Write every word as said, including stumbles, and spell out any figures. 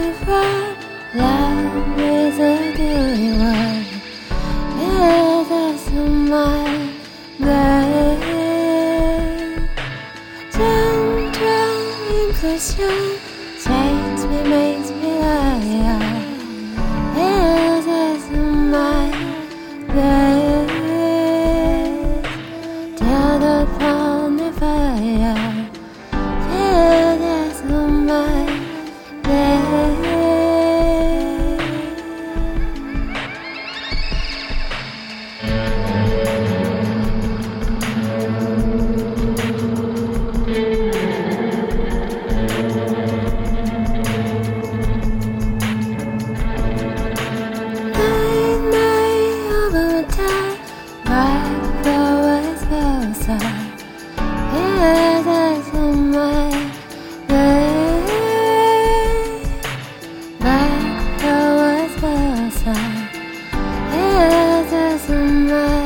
far. Love is a good one. Yeah, that's my babe. Don't try impression. Change me, makes me lie. Yeah, that's my babe. Tear the upon the fire. Yeah, that's my babe. Back forwards, closer. Yeah, that's my way. Back forwards, closer. Yeah, that's my